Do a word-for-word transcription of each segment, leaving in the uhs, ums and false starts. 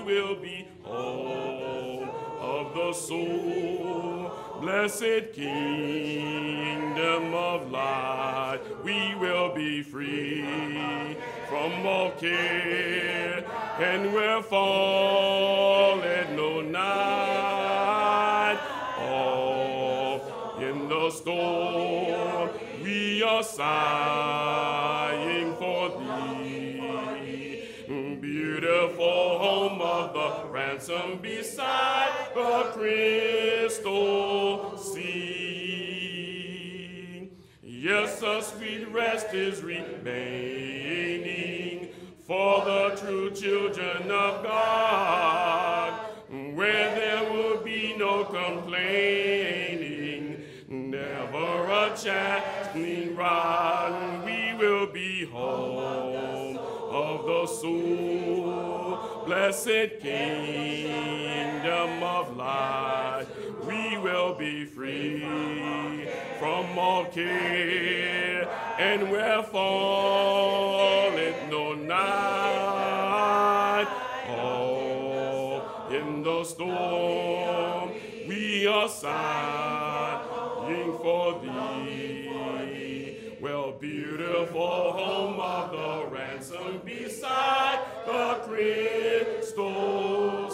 will be home of the soul. Blessed kingdom of light, we will be free from all care, and where falleth no night. All in the storm, we are sighing for thee. Beautiful home of the ransom beside the crystal sea. Yes, a sweet rest is remaining for the true children of God, where there will be no complaining, never a chastening rod. We will be home of the soul. Blessed kingdom of light, we will be free from all care, and where falleth no night. Oh, in the storm, we are sighing for thee. Well, beautiful home of the ransom beside the crystal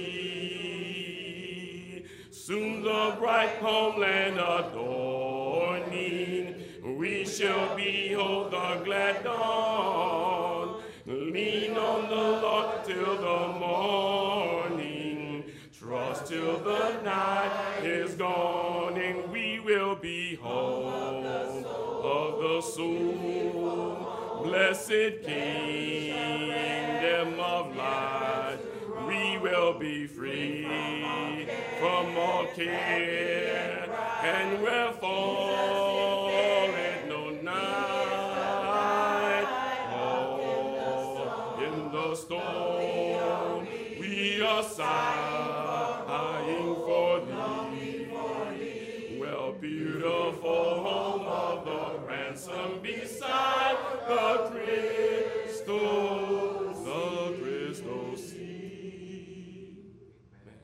sea. Soon the bright homeland adorning, we shall behold the glad dawn. Lean on the Lord till the morning. Trust till the night is gone, and we will be home of the soul. Blessed kingdom of light, we will be free from all care, and where falleth no night. Oh, in the storm, we are sighing for thee. Well, beautiful home of the ransom beside the crystal, the crystal sea. Amen.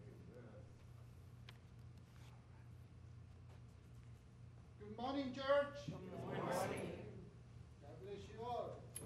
Good morning, church. Good morning. God bless you all.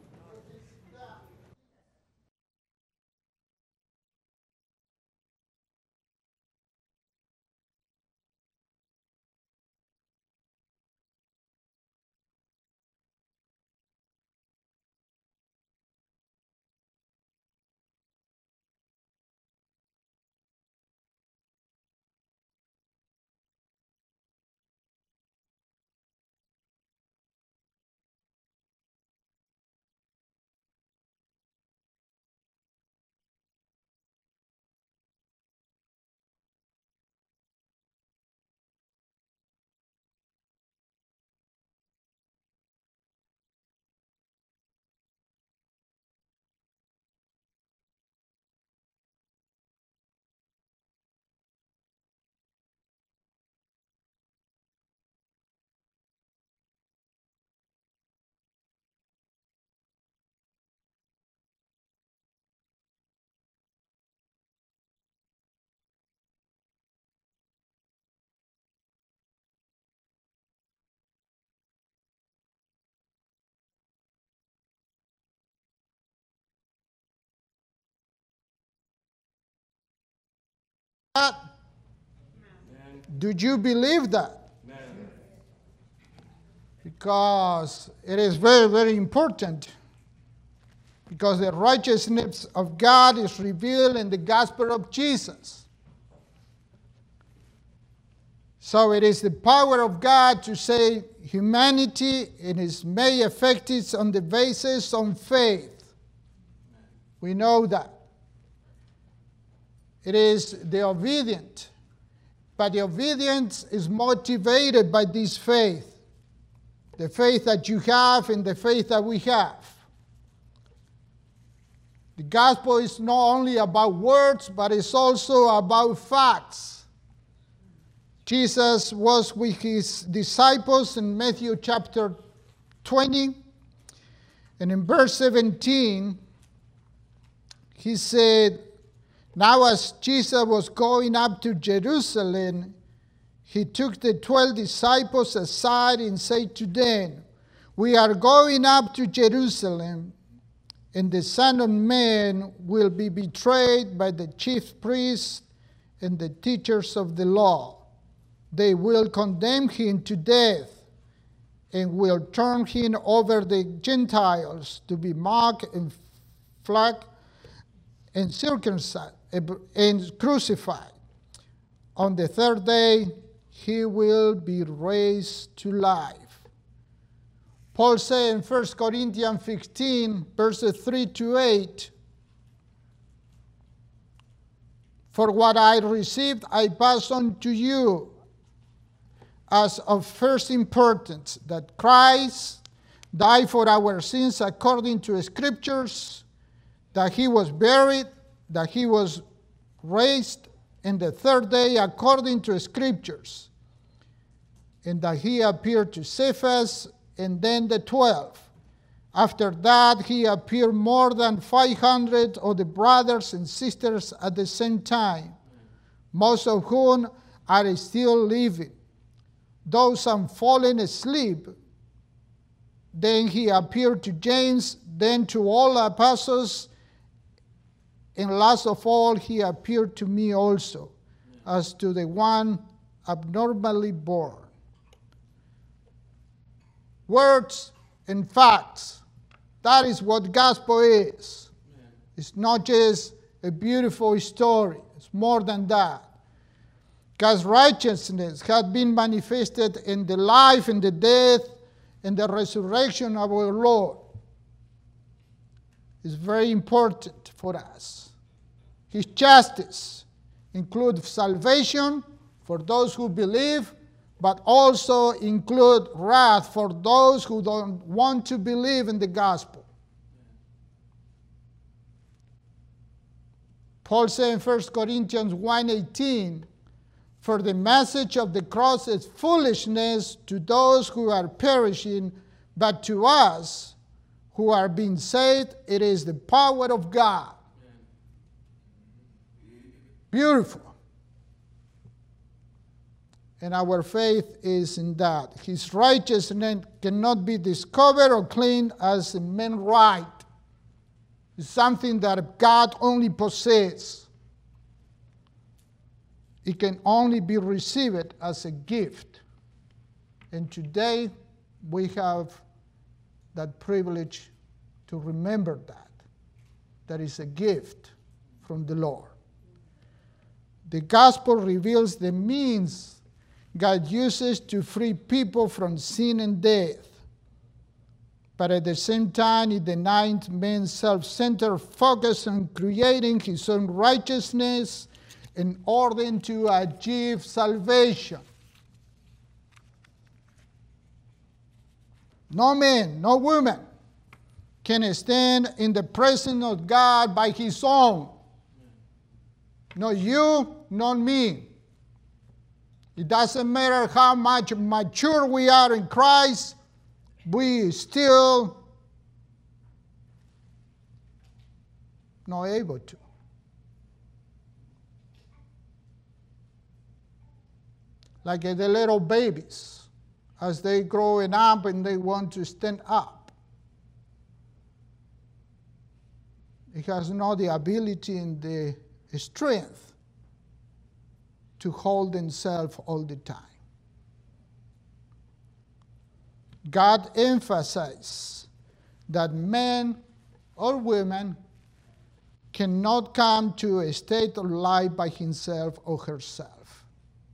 That? Do you believe that? Amen. Because it is very, very important. Because the righteousness of God is revealed in the gospel of Jesus. So it is the power of God to save humanity. It is made effective on the basis of faith. We know that. It is the obedient. But the obedience is motivated by this faith. The faith that you have and the faith that we have. The gospel is not only about words, but it's also about facts. Jesus was with his disciples in Matthew chapter twenty. And in verse seventeen, he said, Now as Jesus was going up to Jerusalem, he took the twelve disciples aside and said to them, "We are going up to Jerusalem, and the Son of Man will be betrayed by the chief priests and the teachers of the law. They will condemn him to death and will turn him over the Gentiles to be mocked and flogged and circumcised and crucified. On the third day, he will be raised to life." Paul said in First Corinthians fifteen, verses three to eight, "For what I received, I pass on to you as of first importance, that Christ died for our sins according to the Scriptures, that he was buried, that he was raised in the third day according to the Scriptures, and that he appeared to Cephas and then the twelve. After that, he appeared more than five hundred of the brothers and sisters at the same time, most of whom are still living, though some fallen asleep. Then he appeared to James, then to all the apostles, and last of all, he appeared to me also, as to the one abnormally born." Words and facts. That is what gospel is. It's not just a beautiful story. It's more than that. God's righteousness has been manifested in the life and the death and the resurrection of our Lord. It's very important for us. His justice includes salvation for those who believe, but also include wrath for those who don't want to believe in the gospel. Paul said in First Corinthians one eighteen, "For the message of the cross is foolishness to those who are perishing, but to us who are being saved, it is the power of God." Beautiful. And our faith is in that. His righteousness cannot be discovered or claimed as a man's right. It's something that God only possesses. It can only be received as a gift. And today we have that privilege to remember that. That is a gift from the Lord. The gospel reveals the means God uses to free people from sin and death. But at the same time, it denies man's self-centered focus on creating his own righteousness in order to achieve salvation. No man, no woman can stand in the presence of God by his own. Not you, not me. It doesn't matter how much mature we are in Christ, we still not able to. Like the little babies, as they growing up and they want to stand up. It has not the ability and the strength to hold themselves all the time. God emphasizes that man or woman cannot come to a state of life by himself or herself.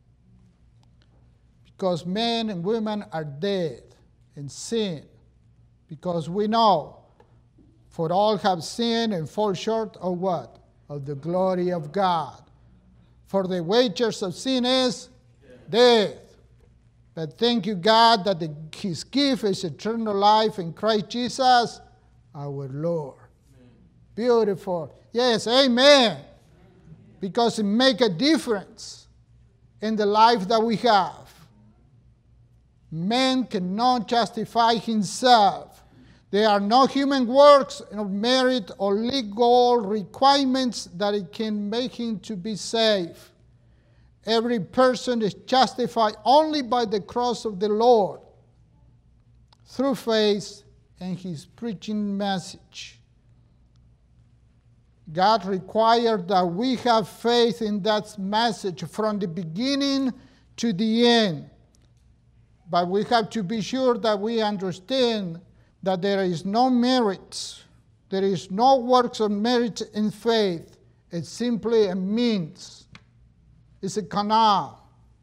Because men and women are dead in sin. Because we know, for all have sinned and fall short of what? Of the glory of God. For the wages of sin is death. But thank you, God, that the, his gift is eternal life in Christ Jesus, our Lord. Amen. Beautiful. Yes, amen. Because it makes a difference in the life that we have. Man cannot justify himself. There are no human works of merit or legal requirements that it can make him to be saved. Every person is justified only by the cross of the Lord through faith and his preaching message. God required that we have faith in that message from the beginning to the end. But we have to be sure that we understand that there is no merit, there is no works of merit in faith. It's simply a means. It's a canal.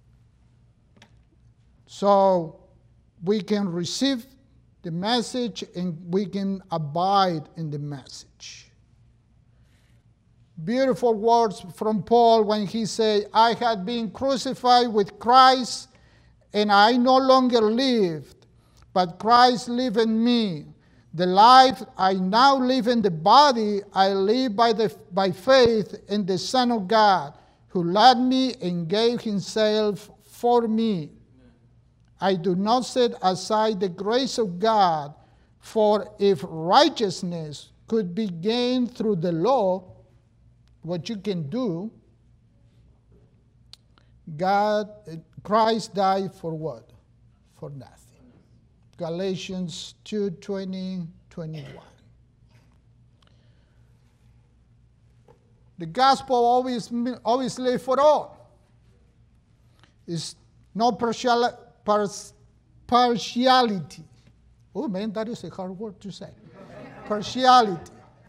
So we can receive the message and we can abide in the message. Beautiful words from Paul when he said, I had been crucified with Christ, and I no longer lived, but Christ live in me. The life I now live in the body, I live by, the, by faith in the Son of God, who loved me and gave himself for me. I do not set aside the grace of God, for if righteousness could be gained through the law, what you can do, God, Christ died for what? For nothing. Galatians two, twenty, twenty-one. The gospel always, obviously for all. It's no partial, pars, partiality. Oh man, that is a hard word to say. Partiality.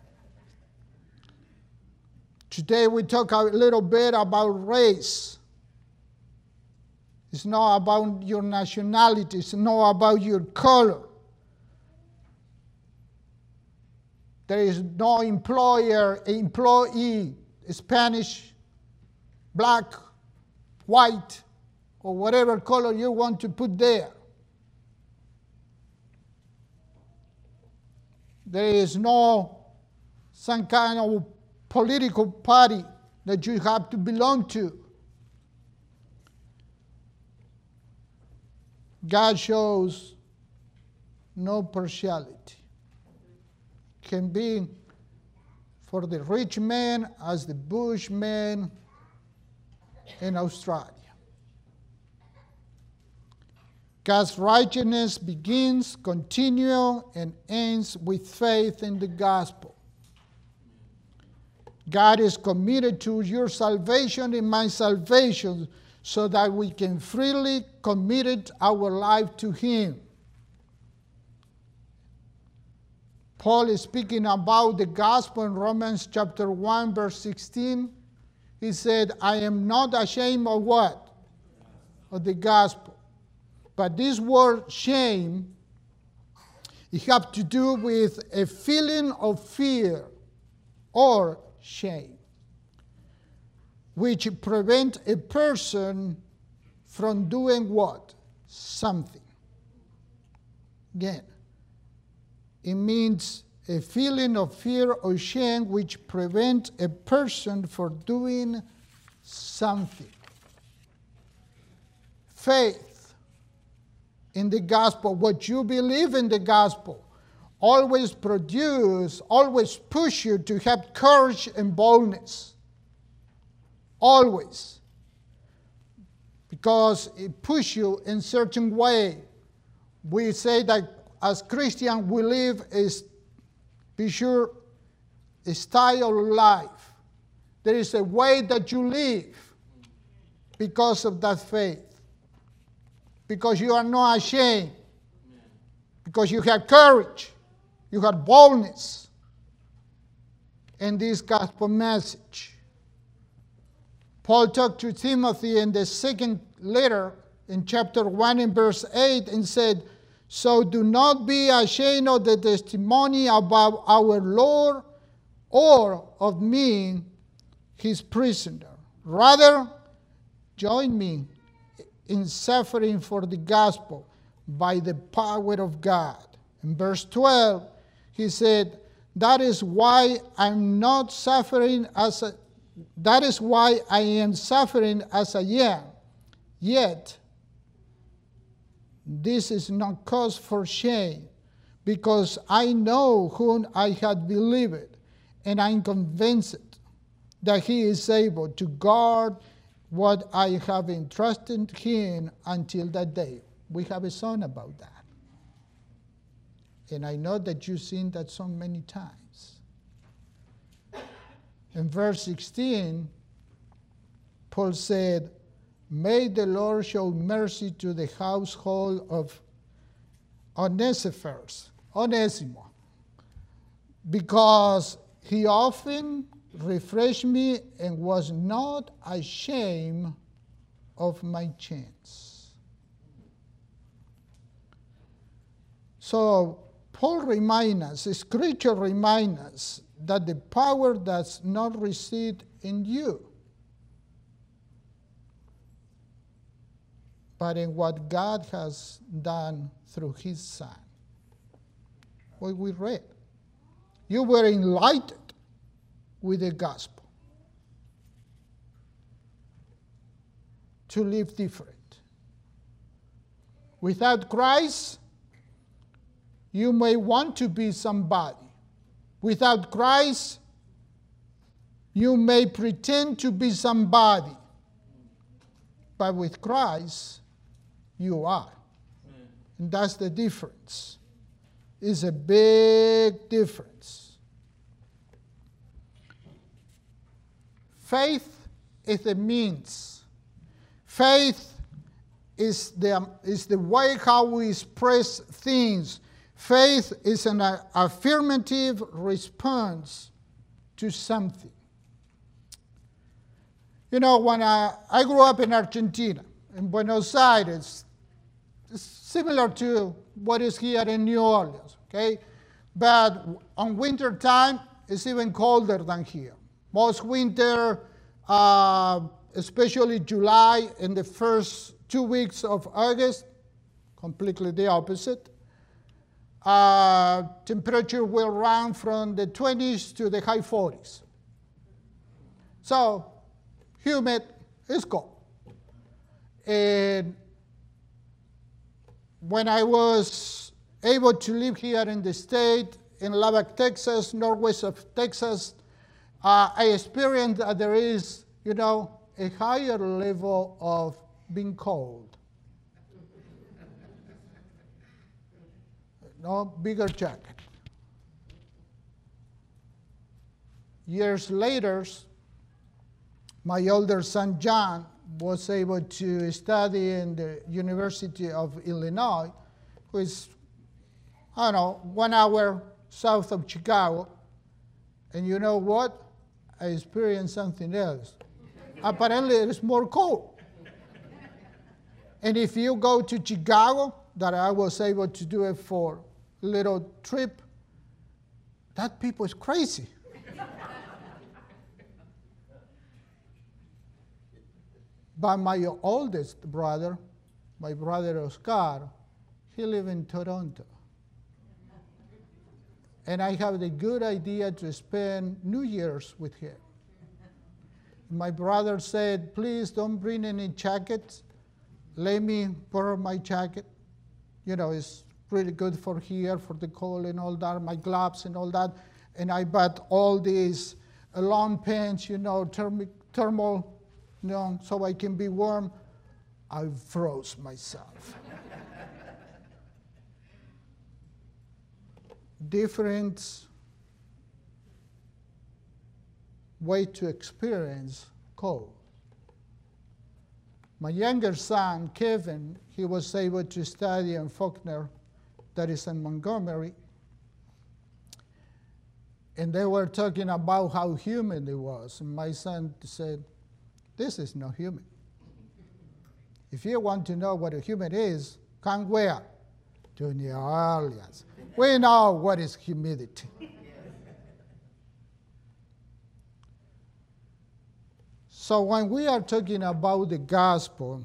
Today we talk a little bit about race. It's not about your nationality. It's not about your color. There is no employer, employee, Spanish, black, white, or whatever color you want to put there. There is no some kind of political party that you have to belong to. God shows no partiality. Can be for the rich man as the bushman in Australia. God's righteousness begins, continues, and ends with faith in the gospel. God is committed to your salvation and my salvation so that we can freely commit our life to him. Paul is speaking about the gospel in Romans chapter one, verse sixteen. He said, I am not ashamed of what? Of the gospel. But this word shame, it has to do with a feeling of fear or shame, which prevent a person from doing what? Something. Again, it means a feeling of fear or shame which prevent a person from doing something. Faith in the gospel, what you believe in the gospel, always produce, always push you to have courage and boldness. Always. Because it pushes you in a certain way. We say that as Christians we live is, be sure, a style of life. There is a way that you live because of that faith. Because you are not ashamed. Because you have courage. You have boldness in this gospel message. Paul talked to Timothy in the second letter in chapter one and verse eight and said, so do not be ashamed of the testimony about our Lord or of me, his prisoner. Rather, join me in suffering for the gospel by the power of God. In verse twelve, he said, that is why I'm not suffering as a, that is why I am suffering as I am. Yet, this is not cause for shame, because I know whom I have believed, and I am convinced that he is able to guard what I have entrusted him until that day. We have a song about that. And I know that you've seen that song many times. In verse sixteen, Paul said, "May the Lord show mercy to the household of Onesiphorus, Onesimo, because he often refreshed me and was not ashamed of my chains." So Paul reminds us, Scripture reminds us that the power does not reside in you, but in what God has done through his Son. What we read. You were enlightened with the gospel to live different. Without Christ, you may want to be somebody. Without Christ, you may pretend to be somebody. But with Christ, you are. Amen. And that's the difference. It's a big difference. Faith is the means. Faith is the, is the way how we express things. Faith is an affirmative response to something. You know, when I, I grew up in Argentina, in Buenos Aires, it's similar to what is here in New Orleans, okay? But on winter time, it's even colder than here. Most winter, uh, especially July and the first two weeks of August, completely the opposite. Uh, temperature will run from the twenties to the high forties. So, humid, it's cold. And when I was able to live here in the state, in Lubbock, Texas, northwest of Texas, uh, I experienced that there is, you know, a higher level of being cold. No, bigger jacket. Years later, my older son John was able to study in the University of Illinois, which is, I don't know, one hour south of Chicago. And you know what? I experienced something else. Apparently, it is more cold. And if you go to Chicago, that I was able to do it for a little trip, that people is crazy. But my oldest brother, my brother Oscar, he lives in Toronto. And I have the good idea to spend New Year's with him. My brother said, please don't bring any jackets. Let me borrow my jacket. You know, it's really good for here, for the cold and all that, my gloves and all that. And I bought all these long pants, you know, thermic, thermal, you know, so I can be warm. I froze myself. Different way to experience cold. My younger son, Kevin, he was able to study in Faulkner, that is in Montgomery. And they were talking about how humid it was. And my son said, this is not humid. If you want to know what a humid is, come where? To New Orleans. We know what is humidity. So when we are talking about the gospel,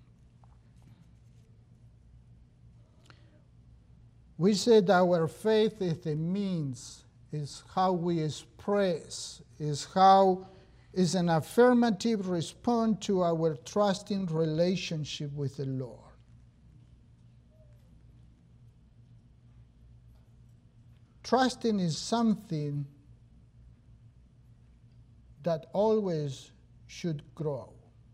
we said our faith is the means, is how we express, is how is an affirmative response to our trusting relationship with the Lord. trusting is something that always should grow.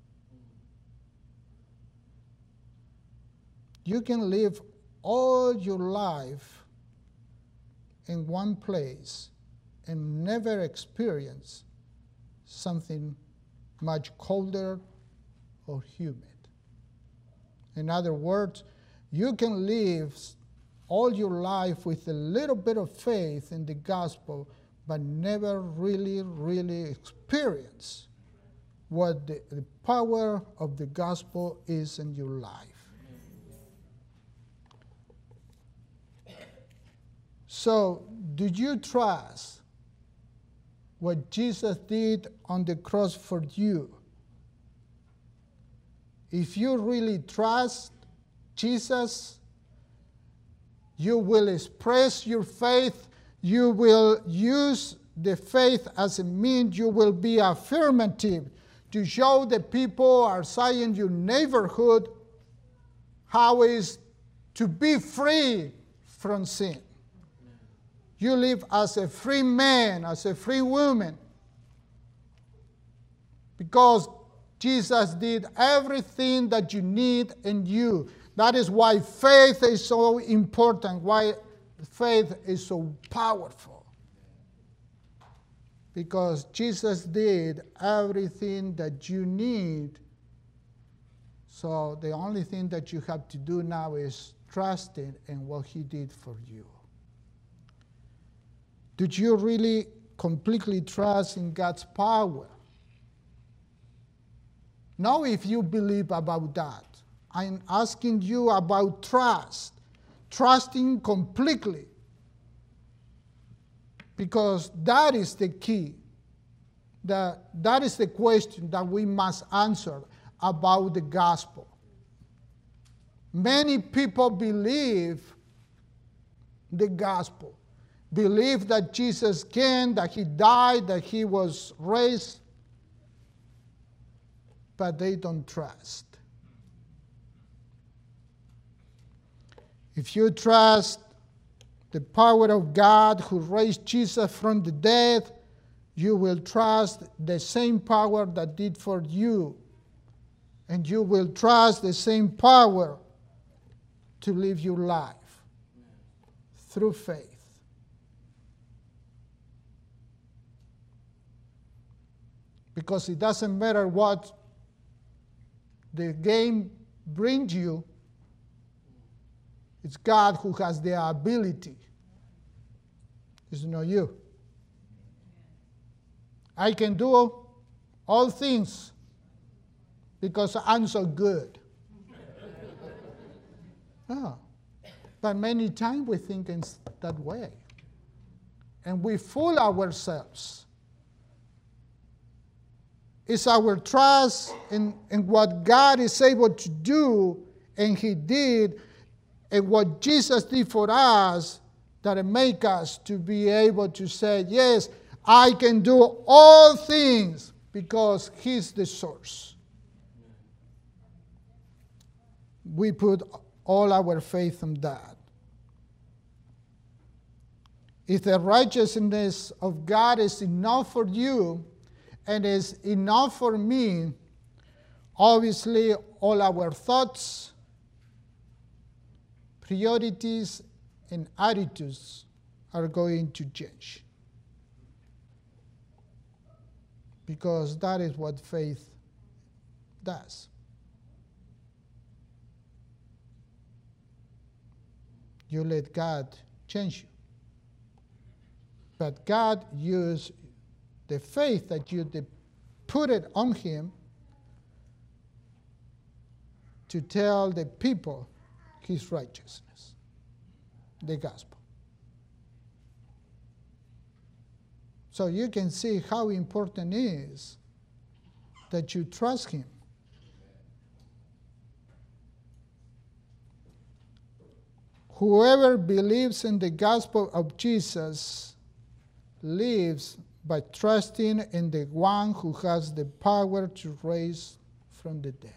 You can live all your life in one place and never experience something much colder or humid. In other words, you can live all your life with a little bit of faith in the gospel, but never really, really experience what the, the power of the gospel is in your life. So, do you trust what Jesus did on the cross for you? If you really trust Jesus, you will express your faith. You will use the faith as a means. You will be affirmative to show the people outside in your neighborhood how it is to be free from sin. You live as a free man, as a free woman, because Jesus did everything that you need in you. That is why faith is so important, why faith is so powerful. Because Jesus did everything that you need. So the only thing that you have to do now is trust in what he did for you. Did you really completely trust in God's power? Now, if you believe about that, I'm asking you about trust, trusting completely, because that is the key. That, that is the question that we must answer about the gospel. Many people believe the gospel, believe that Jesus came, that he died, that he was raised, but they don't trust. If you trust the power of God who raised Jesus from the dead, you will trust the same power that did for you. And you will trust the same power to live your life through faith. Because it doesn't matter what the game brings you, it's God who has the ability. It's not you. I can do all things because I'm so good. Oh. But many times we think in that way. And we fool ourselves. It's our trust in, in what God is able to do, and he did, and what Jesus did for us, that it makes us to be able to say, yes, I can do all things because he's the source. We put all our faith in that. If the righteousness of God is enough for you and is enough for me, obviously all our thoughts, priorities, and attitudes are going to change. Because that is what faith does. You let God change you. But God used the faith that you put it on him to tell the people his righteousness, the gospel. So you can see how important it is that you trust him. Whoever believes in the gospel of Jesus lives by trusting in the one who has the power to raise from the dead.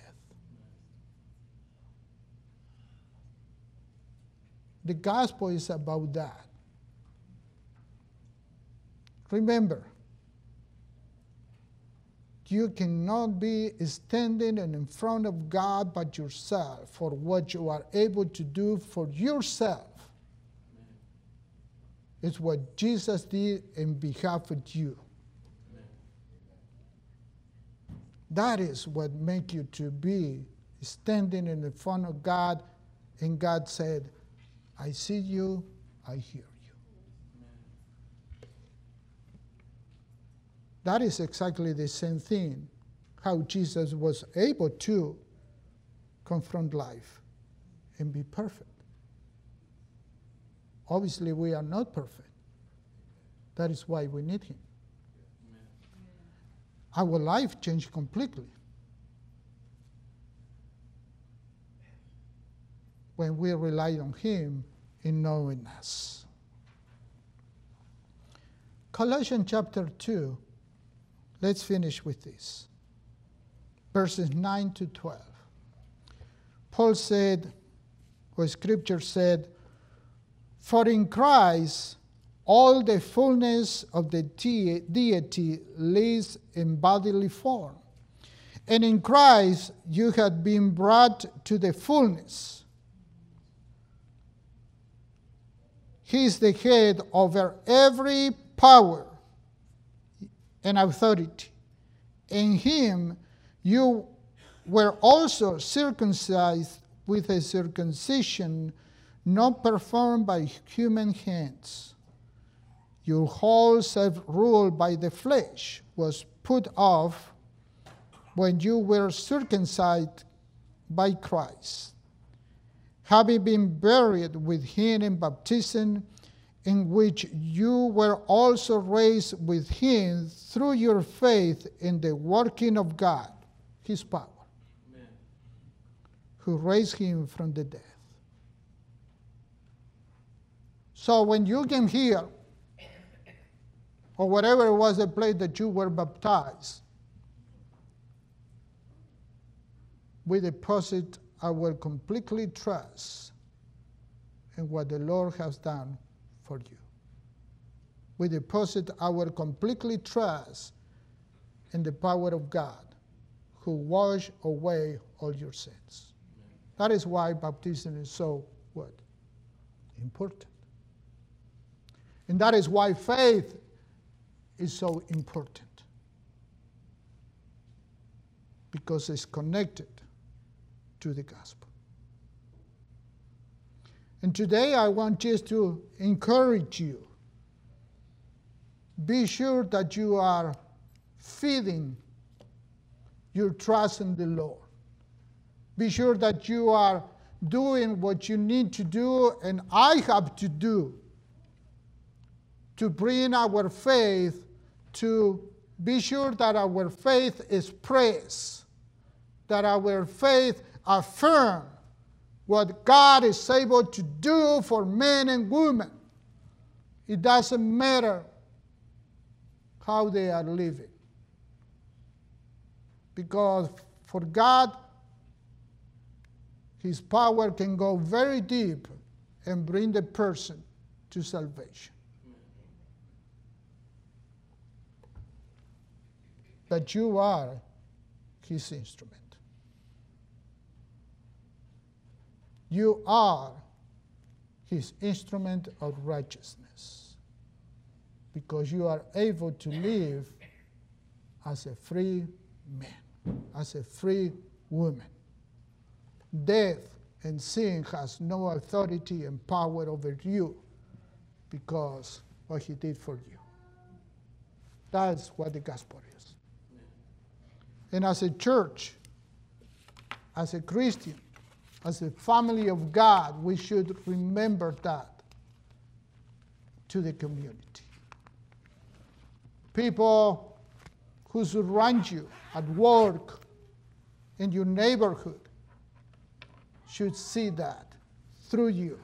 The gospel is about that. Remember, you cannot be standing in front of God by yourself for what you are able to do for yourself. It's what Jesus did in behalf of you. That is what makes you to be standing in the front of God, and God said, I see you, I hear you. That is exactly the same thing, how Jesus was able to confront life and be perfect. Obviously, we are not perfect. That is why we need him. Our life changed completely when we rely on him in knowing us. Colossians chapter two, let's finish with this. Verses nine to twelve. Paul said, or Scripture said, for in Christ all the fullness of the deity lives in bodily form. And in Christ you have been brought to the fullness. He is the head over every power and authority. In him you were also circumcised with a circumcision not performed by human hands. Your whole self-rule by the flesh was put off when you were circumcised by Christ, having been buried with him in baptism, in which you were also raised with him through your faith in the working of God, his power, Amen. Who raised him from the dead. So when you came here, or whatever it was the place that you were baptized, we deposit our completely trust in what the Lord has done for you. We deposit our completely trust in the power of God who washed away all your sins. That is why baptism is so what? Important. And that is why faith is so important, because it's connected to the gospel. And today I want just to encourage you. Be sure that you are feeding your trust in the Lord. Be sure that you are doing what you need to do and I have to do to bring our faith, to be sure that our faith is praised, that our faith affirms what God is able to do for men and women. It doesn't matter how they are living. Because for God, his power can go very deep and bring the person to salvation. That you are his instrument. You are his instrument of righteousness because you are able to live as a free man, as a free woman. Death and sin has no authority and power over you because what he did for you. That's what the gospel is. And as a church, as a Christian, as a family of God, we should remember that to the community. People who surround you at work, in your neighborhood, should see that through you.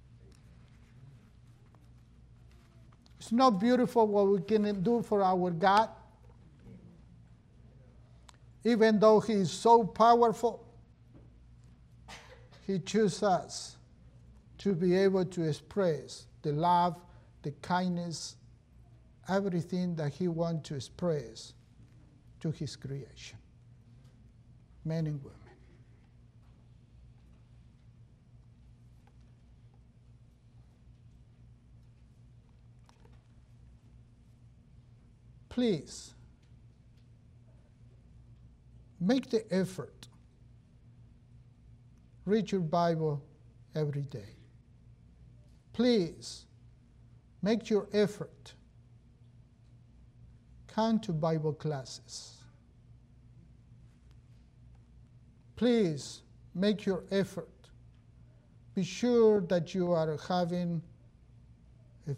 It's not beautiful what we can do for our God? Even though he is so powerful, he chooses us to be able to express the love, the kindness, everything that he wants to express to his creation, men and women. Please, make the effort. Read your Bible every day. Please, make your effort. Come to Bible classes. Please, make your effort. Be sure that you are having a,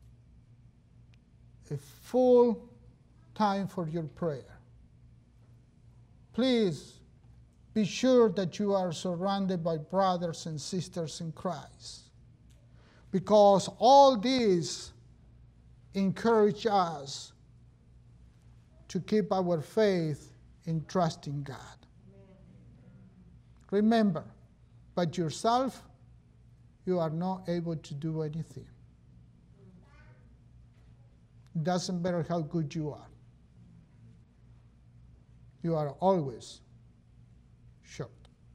a full time for your prayer. Please be sure that you are surrounded by brothers and sisters in Christ, because all these encourage us to keep our faith in trusting God. Remember, by yourself, you are not able to do anything. It doesn't matter how good you are. You are always short.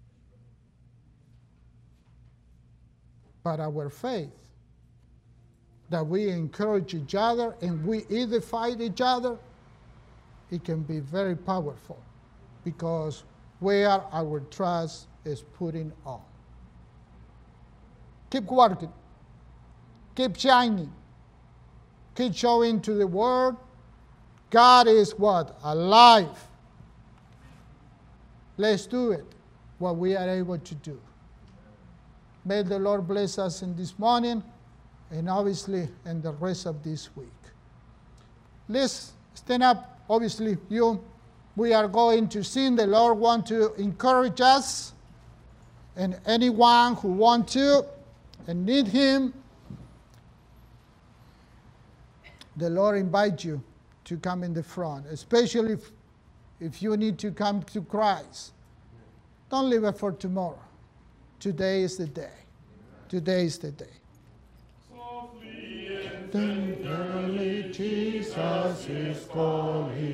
But our faith, that we encourage each other and we edify each other, it can be very powerful, because where our trust is putting on. Keep working. Keep shining. Keep showing to the world God is what? Alive. Let's do it, what we are able to do. May the Lord bless us in this morning and obviously in the rest of this week. Let's stand up. Obviously, you, we are going to sing. The Lord wants to encourage us, and anyone who wants to and need Him, the Lord invites you to come in the front, especially if, if you need to come to Christ. Don't leave it for tomorrow. Today is the day. Today is the day. Softly and Tenderly Jesus is calling.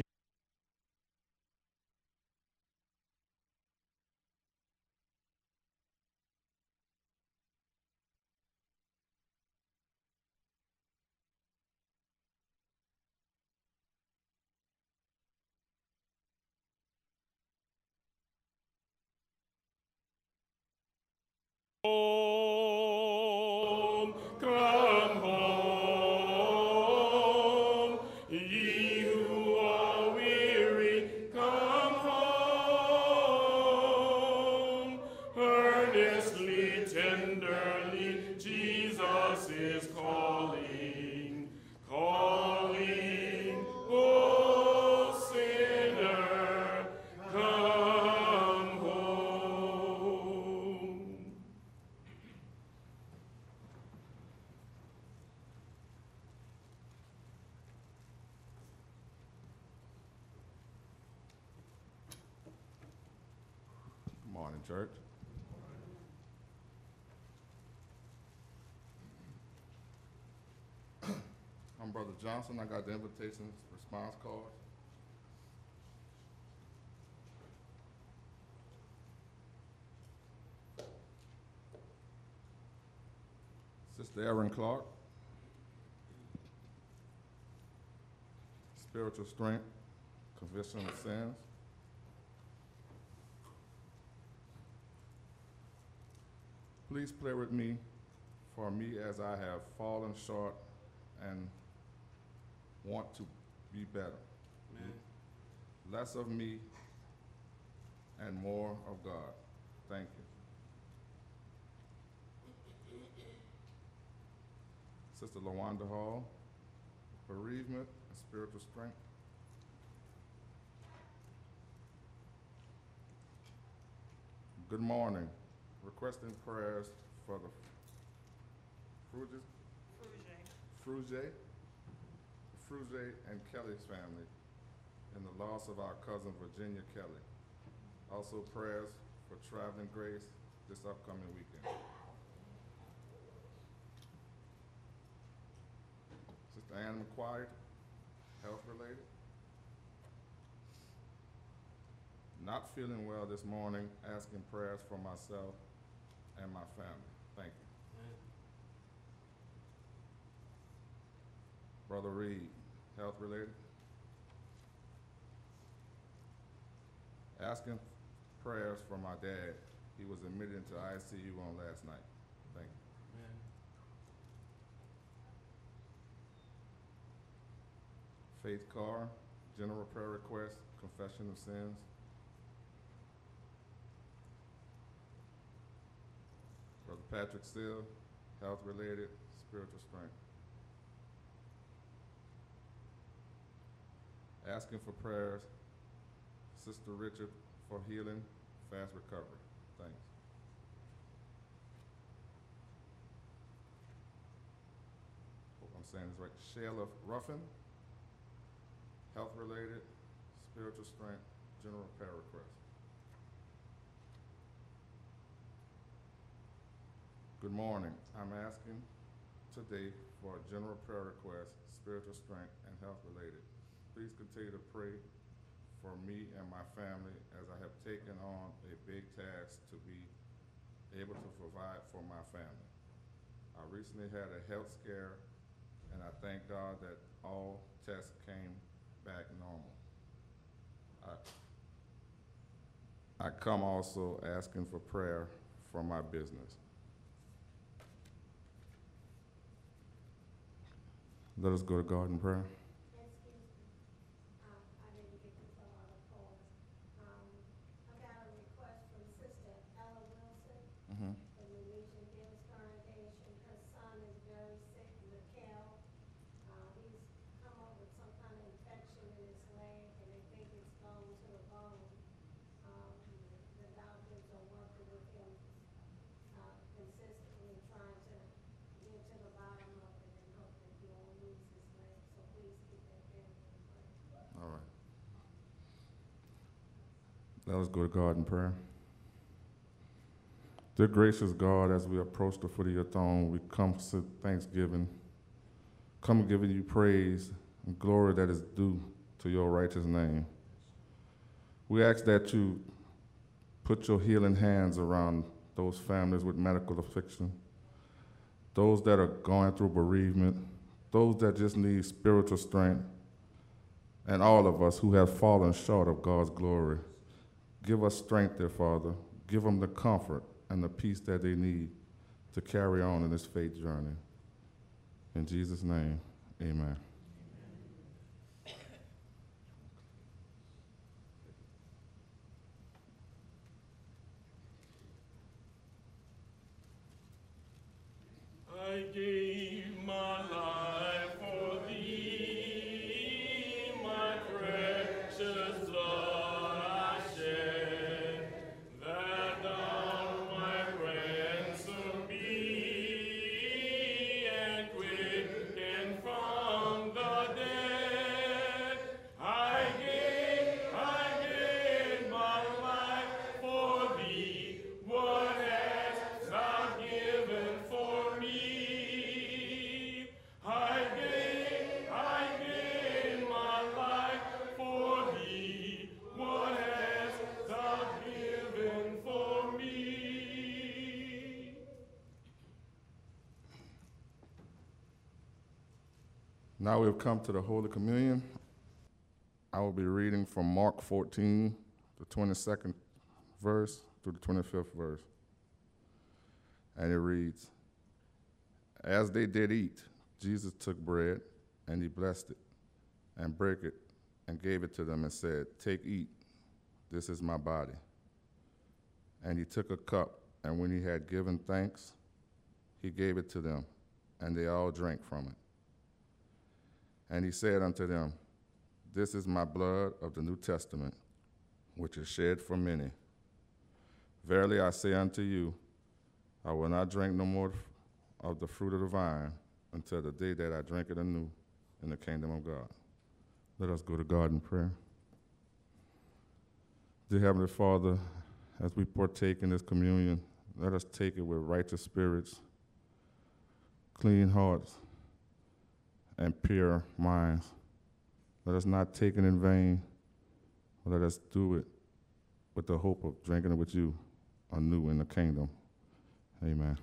home, come home, ye who are weary, come home. Earnestly, tenderly, Jesus is calling, calling, oh sinner, come home. Good morning, church. I'm Brother Johnson. I got the invitation response card. Sister Erin Clark. Spiritual strength, conviction of sins. Please pray with me for me as I have fallen short and want to be better. Amen. Less of me and more of God. Thank you. Sister LaWanda Hall, bereavement and spiritual strength. Good morning. Requesting prayers for the Fruge, Fruge, Fruge and Kelly's family in the loss of our cousin Virginia Kelly. Also prayers for traveling grace this upcoming weekend. Sister Ann McQuarrie, health-related. Not feeling well this morning, asking prayers for myself and my family. Thank you. Brother Reed, health-related. Asking prayers for my dad. He was admitted into I C U on last night. Thank you. Amen. Faith Carr, general prayer request, confession of sins. Brother Patrick Steele, health-related, spiritual strength. Asking for prayers, Sister Richard for healing, fast recovery. Thanks. Hope I'm saying this right. Shayla Ruffin, health-related, spiritual strength, general prayer request. Good morning. I'm asking today for a general prayer request, spiritual strength, and health-related. Please continue to pray for me and my family as I have taken on a big task to be able to provide for my family. I recently had a health scare, and I thank God that all tests came back normal. I, I come also asking for prayer for my business. Let us go to God in prayer. Excuse me, um, I didn't get to fill out a form. Um, I got a request from Sister Ella Wilson Mm-hmm. from the Legion Hills Congregation. Her son is very sick, Mikhail. Uh, he's come up with some kind of infection in his leg, and they think it's gone to the bone. Um, the doctors are working with him, uh, consistently trying to get to the bottom of it and hope that he won't lose his leg. So please keep that family in prayer. All right. Let us go to God in prayer. Dear gracious God, as we approach the foot of your throne, we come to thanksgiving, come giving you praise and glory that is due to your righteous name. We ask that you put your healing hands around those families with medical affliction, those that are going through bereavement, those that just need spiritual strength, and all of us who have fallen short of God's glory. Give us strength, dear Father. Give them the comfort and the peace that they need to carry on in this faith journey. In Jesus' name, amen. I gave my life for thee, my precious blood I shed, that thou my ransom be, and quicken from the dead. I gave, I gave my life for thee. What hast thou given for me? I gave, I gave my life for thee. What hast thou given for me? Now we've come to the Holy Communion. I will be reading from Mark fourteen, the twenty-second verse through the twenty-fifth verse. And it reads, As they did eat, Jesus took bread, and he blessed it, and broke it, and gave it to them, and said, Take, eat, this is my body. And he took a cup, and when he had given thanks, he gave it to them, and they all drank from it. And he said unto them, This is my blood of the New Testament, which is shed for many. Verily I say unto you, I will not drink no more of the fruit of the vine until the day that I drink it anew in the kingdom of God. Let us go to God in prayer. Dear Heavenly Father, as we partake in this communion, let us take it with righteous spirits, clean hearts, and pure minds. Let us not take it in vain, but let us do it with the hope of drinking it with you anew in the kingdom. Amen.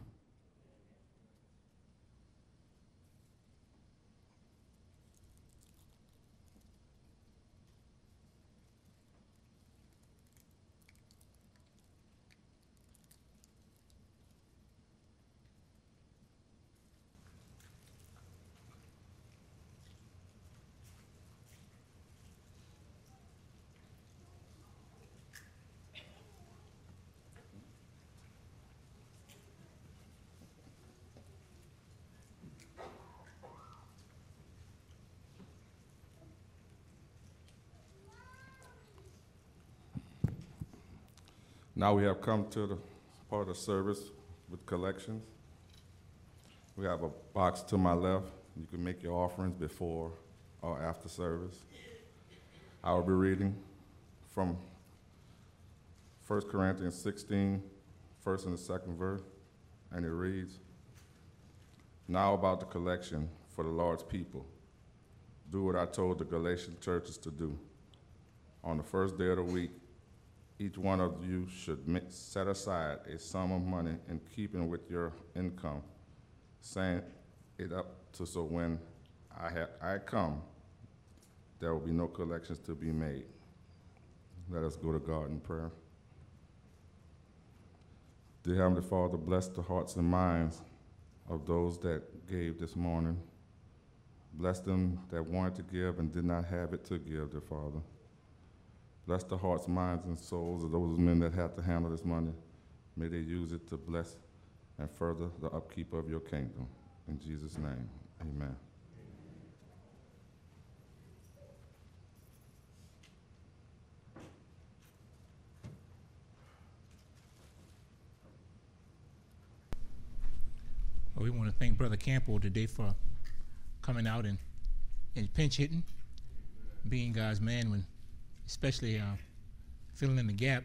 Now we have come to the part of the service with collections. We have a box to my left. You can make your offerings before or after service. I will be reading from First Corinthians sixteen, first and the second verse, and it reads, "Now about the collection for the Lord's people. Do what I told the Galatian churches to do. On the first day of the week, each one of you should set aside a sum of money in keeping with your income, saying it up to so when I, ha- I come, there will be no collections to be made." Let us go to God in prayer. Dear Heavenly Father, bless the hearts and minds of those that gave this morning. Bless them that wanted to give and did not have it to give, dear Father. Bless the hearts, minds, and souls of those men that have to handle this money. May they use it to bless and further the upkeep of your kingdom. In Jesus' name, amen. Well, we want to thank Brother Campbell today for coming out and, and pinch hitting, being God's man when especially uh, filling in the gap.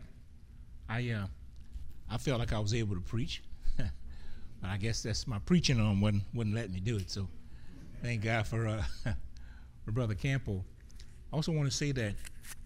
I uh, I felt like I was able to preach, but I guess that's my preaching arm wouldn't wouldn't let me do it. So thank God for uh, for Brother Campbell. I also want to say that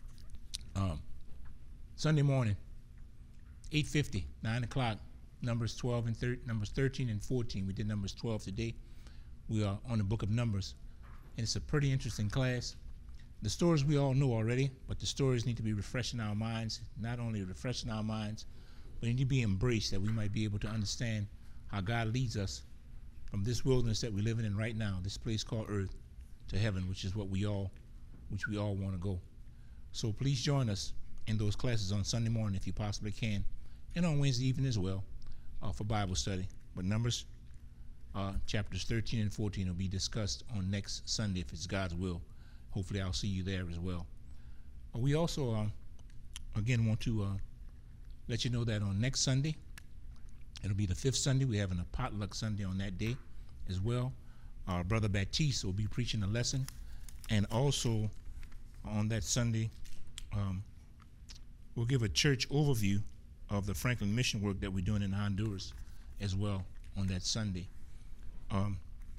um, Sunday morning, eight fifty, nine o'clock, Numbers twelve and thir- Numbers thirteen and fourteen. We did Numbers twelve today. We are on the book of Numbers, and it's a pretty interesting class. The stories we all know already, but the stories need to be refreshing our minds, not only refreshing our minds, but they need to be embraced that we might be able to understand how God leads us from this wilderness that we're living in right now, this place called earth, to heaven, which is what we all, which we all want to go. So please join us in those classes on Sunday morning if you possibly can, and on Wednesday evening as well uh, for Bible study. But Numbers uh, chapters thirteen and fourteen will be discussed on next Sunday if it's God's will. Hopefully I'll see you there as well. Uh, we also, uh, again, want to uh, let you know that on next Sunday, it'll be the fifth Sunday. We're having a potluck Sunday on that day as well. Our Brother Baptiste will be preaching a lesson. And also on that Sunday, um, we'll give a church overview of the Franklin mission work that we're doing in Honduras as well on that Sunday. Um,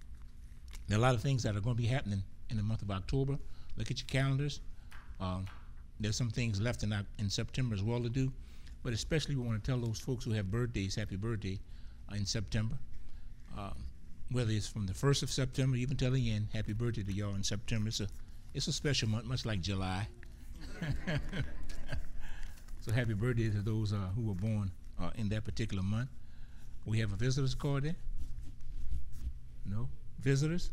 there are a lot of things that are going to be happening in the month of October. Look at your calendars. Um, there's some things left in, in September as well to do, but especially we want to tell those folks who have birthdays, happy birthday uh, in September. Um, whether it's from the first of September, even till the end, happy birthday to y'all in September. It's a, it's a special month, much like July. So happy birthday to those uh, who were born uh, in that particular month. We have a visitor's card there? No? Visitors?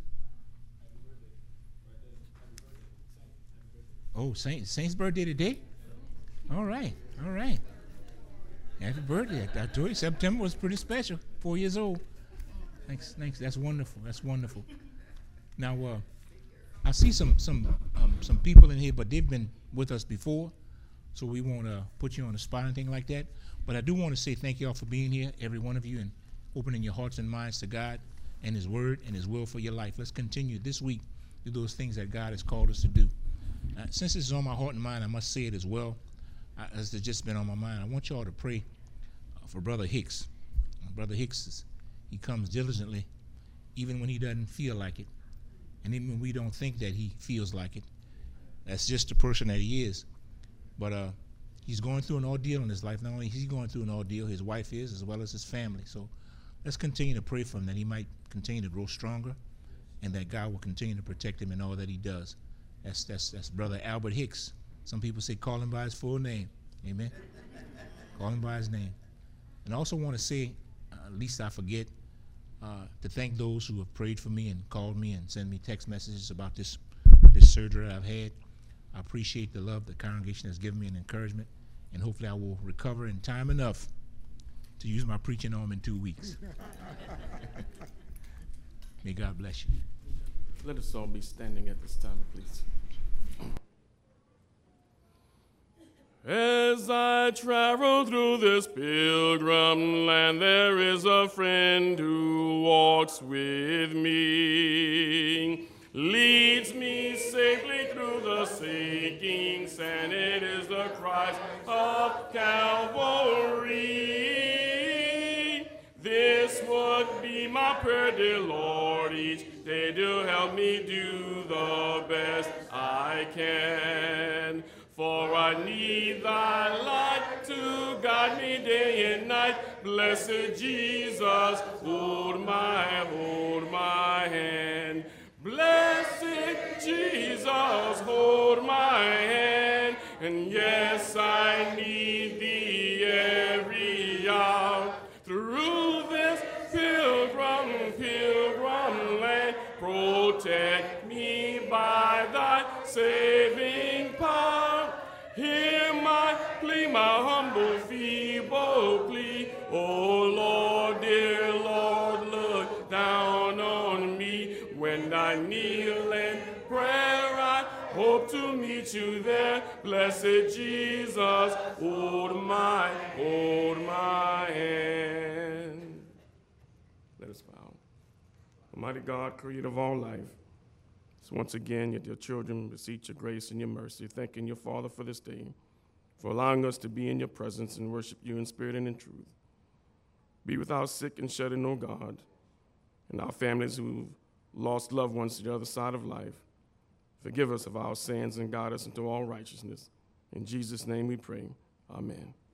Oh, Saint, Saint's birthday today? All right, all right. Happy birthday. I told you September was pretty special, four years old. Thanks, thanks. That's wonderful. That's wonderful. Now, uh, I see some some um, some people in here, but they've been with us before, so we won't uh, put you on the spot or anything like that. But I do want to say thank you all for being here, every one of you, and opening your hearts and minds to God and His Word and His will for your life. Let's continue this week to do those things that God has called us to do. Uh, since this is on my heart and mind, I must say it as well, uh, as it's just been on my mind. I want you all to pray uh, for Brother Hicks. Uh, Brother Hicks, is, he comes diligently, even when he doesn't feel like it, and even when we don't think that he feels like it. that's just the person that he is. But uh, he's going through an ordeal in his life. Not only is he going through an ordeal, his wife is, as well as his family. So let's continue to pray for him that he might continue to grow stronger and that God will continue to protect him in all that he does. That's, that's, that's Brother Albert Hicks. Some people say call him by his full name. Amen. Call him by his name. And I also want to say, uh, at least I forget, uh, to thank those who have prayed for me and called me and sent me text messages about this, this surgery I've had. I appreciate the love the congregation has given me and encouragement, and hopefully I will recover in time enough to use my preaching arm in two weeks. May God bless you. Let us all be standing at this time, please. As I travel through this pilgrim land, there is a friend who walks with me, leads me safely through the sinking sand. It is the Christ of Calvary. This would be my prayer, dear Lord, each day to help me do the best I can. For I need thy light to guide me day and night. Blessed Jesus, hold my, hold my hand. Blessed Jesus, hold my hand. And yes, I need thee every hour. Through this pilgrim, pilgrim land, protect me by thy saving power. Hear my plea, my humble, feeble plea. Oh Lord, dear Lord, look down on me. When I kneel in prayer, I hope to meet you there. Blessed Jesus, hold my, hold my hand. Let us bow. Almighty God, creator of all life, so once again, your dear children beseech your grace and your mercy, thanking your Father for this day, for allowing us to be in your presence and worship you in spirit and in truth. Be with our sick and shed in, O God, and our families who've lost loved ones to the other side of life. Forgive us of our sins and guide us into all righteousness. In Jesus' name we pray. Amen.